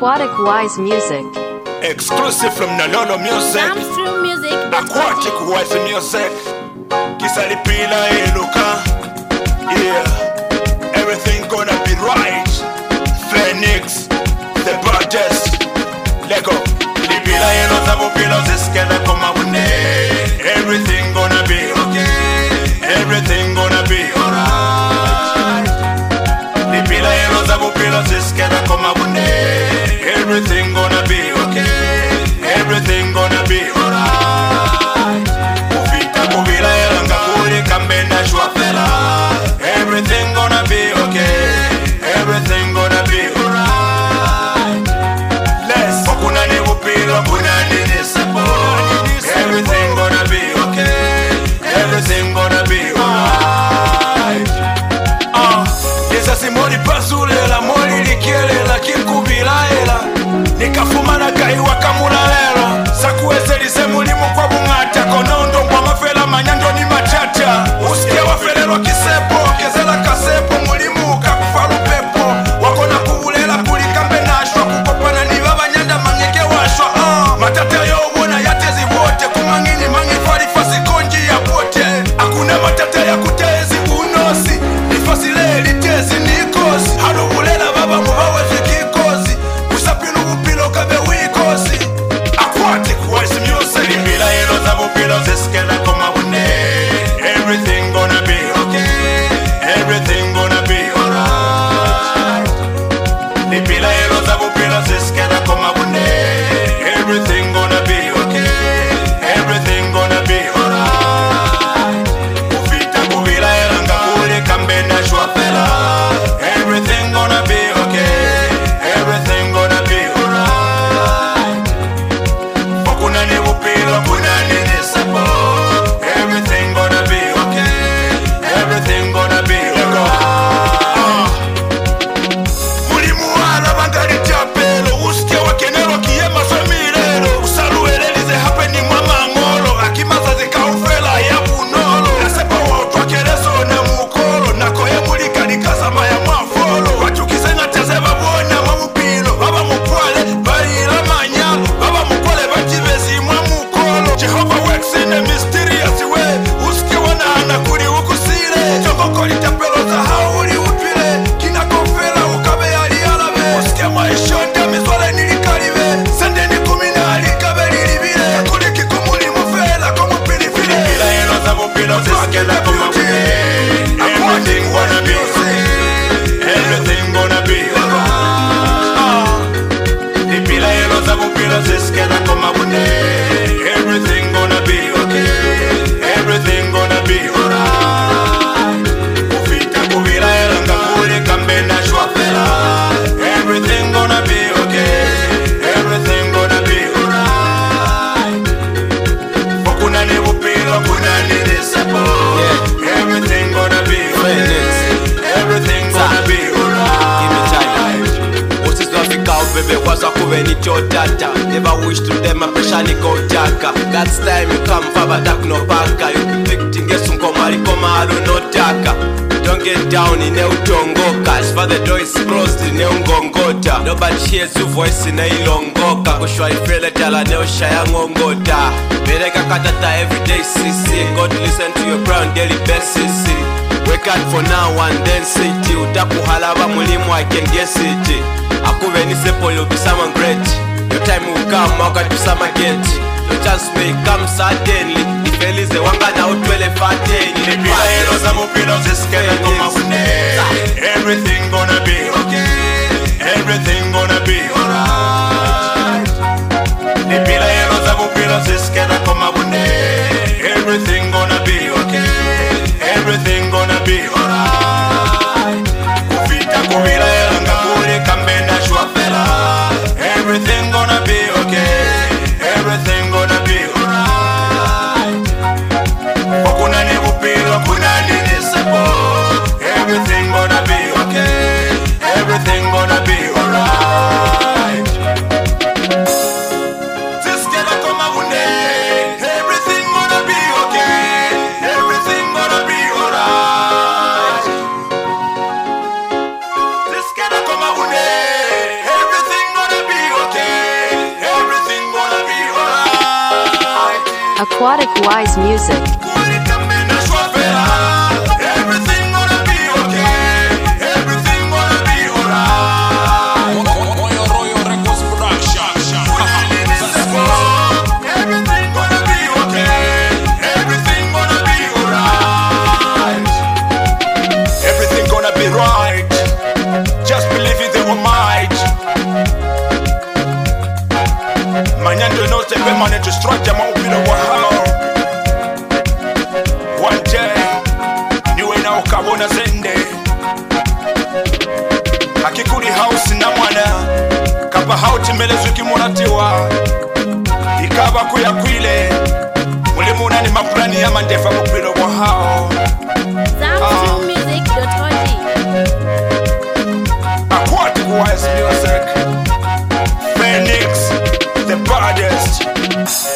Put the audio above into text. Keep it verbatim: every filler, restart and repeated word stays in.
Aquatic Wise Music. Exclusive from Nanono Music. Music. Aquatic Wise Music. Kisalipila Eluka. Yeah. Everything gonna be right. Phoenix. The baddest. Lego. Lipila Elo Zabupilo Ziskela Komabune. Everything gonna be okay. Everything gonna be alright. Lipila Elo Zabupilo Ziskela Komabune. Everything gonna be okay. Everything gonna be alright. Ufita kubila elanga kuri kambena shwafela. Everything gonna be okay. Everything gonna be alright. Let's okuna ni upilo kuna ni nisepo. Everything gonna be okay. Everything gonna be alright. Ah, esa simoni pasule la moli likiele la kikubila ela. Nikafumana kaiwa kamuna lelo. Sakuwezelize mulimu kwa bungata. Konondo kwa mafela manyando ni machacha. Usikia wafelelwa kisepo. Kezela kasepo mulimu kakufalu pepo. Wakona kubulela kulikambe nashwa. Kukopana ni baba nyanda mangeke washwa. uh. Matata yo ubona yatezi wote. Kumangini mangi farifasi konji ya pote. Hakuna matata ya kutezi unosi. Nifasile litezi nikosi. Halubulela baba mubawezi kikosi. Usapinu upilo kabe wikosi. Aquatic Wise Music. Lipila elo zabupilo ziskela komabune. Everything gonna be okay. Everything gonna be alright. Lipila elo zabupilo ziskela komabune. Everything gonna be okay. Everything gonna be alright. Ufita kubila elanga kule kambena shwafela. Everything gonna be okay. Everything gonna be alright. Okuna ni upilo kuna ni nisepo. Everything gonna be okay. Everything gonna be alright. Mulimu wala bangali chapelo. Usikia wakenelo kiyema somirelo. Usaluelelize happening mama ngolo. Akimaza zikaufela ya bunolo. Nasepa wa utwakeleso na mukolo. Nakoye mulika nikasama ya mwafolo. Wachukisenga tezeba buona mamupilo. Baba mukwale balila manyalo. Baba mukwale bachivezi mwa mukolo. Jehovah works in a mysterious way. Usikia wanahana kuri ukusile. Jongoko litapelo za hauli utwile. Kina kofela ukabe yali alabe. Usikia maishonda mizwale nilikalibe. Sende ni kumina alikabe lilibile. Kuliki kumuli mufela kumupilifile. Lipila elo zabupilo ziskela komabune. Everything gonna be okay. Everything gonna be alright. Lipila elo zabupilo ziskela komabune. Everything gonna be okay. Everything gonna be alright. Ufita kubila elanga kule kambena shwafela. Everything gonna be okay. Everything gonna be alright. Okuna ni upilo kuna ni nisepo. Everything gonna be okay. Everything gonna be alright. Usizwafika ubebe kwaza kube ni chotata. Never wish to them a pressure ni kotaka. God's time you come for batak no paka. You victim gesu nkomari koma alu no taka. Don't get down in utongoka. As far the door is closed in ungongota. Nobody hears your voice in ilongoka. Kushwa ifele tala neo shaya ngongota. Bereka katata everyday sisi. God listen to your prayer on daily basis. Wake up for now and then city. Utakuhalaba mulimu I can guess it. Akuve ni sepo you'll be someone great. Your time will come, waka to some get. Your chance may come suddenly. If Elize wanga na utwele fateni. Lipila elo zabupilo ziskela komabune. Everything gonna be okay. Everything gonna be alright. Lipila elo zabupilo ziskela komabune. Everything gonna be okay. Everything gonna be alright. Ufita kubila elanga kule kambena shwafela. Everything gonna be okay. Everything gonna be alright. Okuna ni upilo kuna ni nisepo. Everything gonna be okay. Aquatic Wise Music. Everything gonna be okay. Everything gonna be alright. Royal Royal Records Production. Everything gonna be okay. Everything gonna be alright. Everything gonna be right. Just believe in the Almighty. Manyando no te ve mane to strike jama upira wa hao. One day niwe na ukabona zende. Akikuri house na mwana kapa hauti melezu kimuratiwa. Ikaba kuya kwile muli muna ni maplani ya mandefa upira wa hao. Zamzoo Music dot O G. Aquatic Wise Music. Phoenix, the baddest.